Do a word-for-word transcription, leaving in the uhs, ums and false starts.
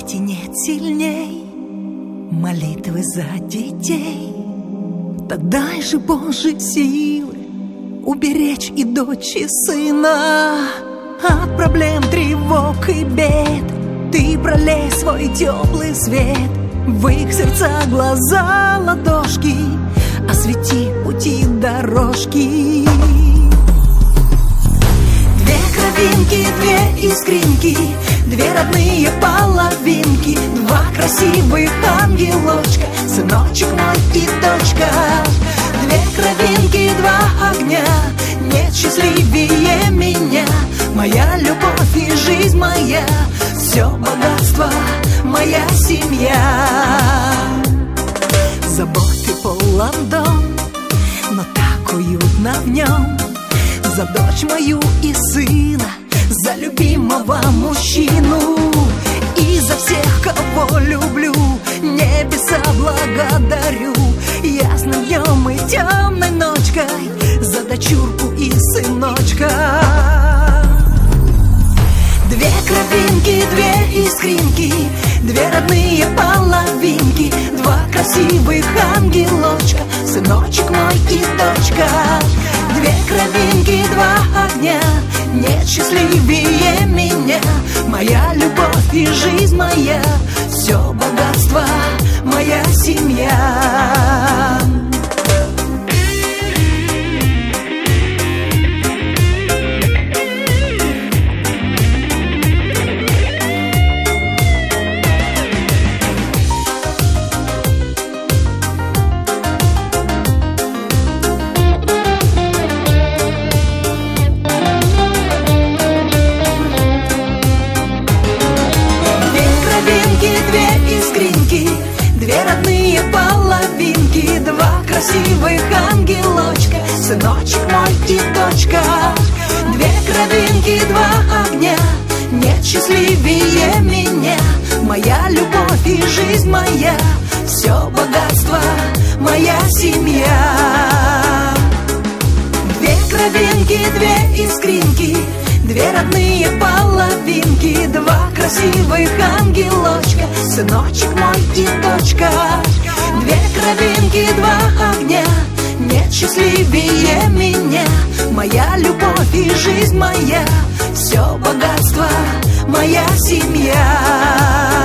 свете нет сильней молитвы за детей. Так дай же, Боже, силы уберечь и дочь, и сына от проблем, тревог и бед. Ты пролей свой теплый свет в их сердца, глаза, ладошки, освети пути, дорожки. Две кровинки, две искринки, две родные половинки, два красивых ангелочка, сыночек мой и дочка. Две кровинки, два огня, нет счастливее меня. Моя любовь и жизнь моя, все богатство, моя семья. Заботы полон дом, но так уютно в нем. За дочь мою и сына, за любимого мужчину и за всех, кого люблю, небеса благодарю. Ясным днем и темной ночкой за дочурку и сыночка. Две кровинки, две искринки, две родные половинки, два красивых ангелочка, сыночек мой и дочка. Две кровинки, два огня, нет счастливее меня. Моя любовь и жизнь моя, все богатство, моя семья. Две родные половинки, два красивых ангелочка, сыночек мой и дочка. Две кровинки, два огня, нет счастливее меня. Моя любовь и жизнь моя, все богатство, моя семья. Две кровинки, две искринки, две родные половинки, два красивых ангелочка, сыночек мой и дочка. Две кровинки, два огня, нет счастливее меня. Моя любовь и жизнь моя, все богатство, моя семья.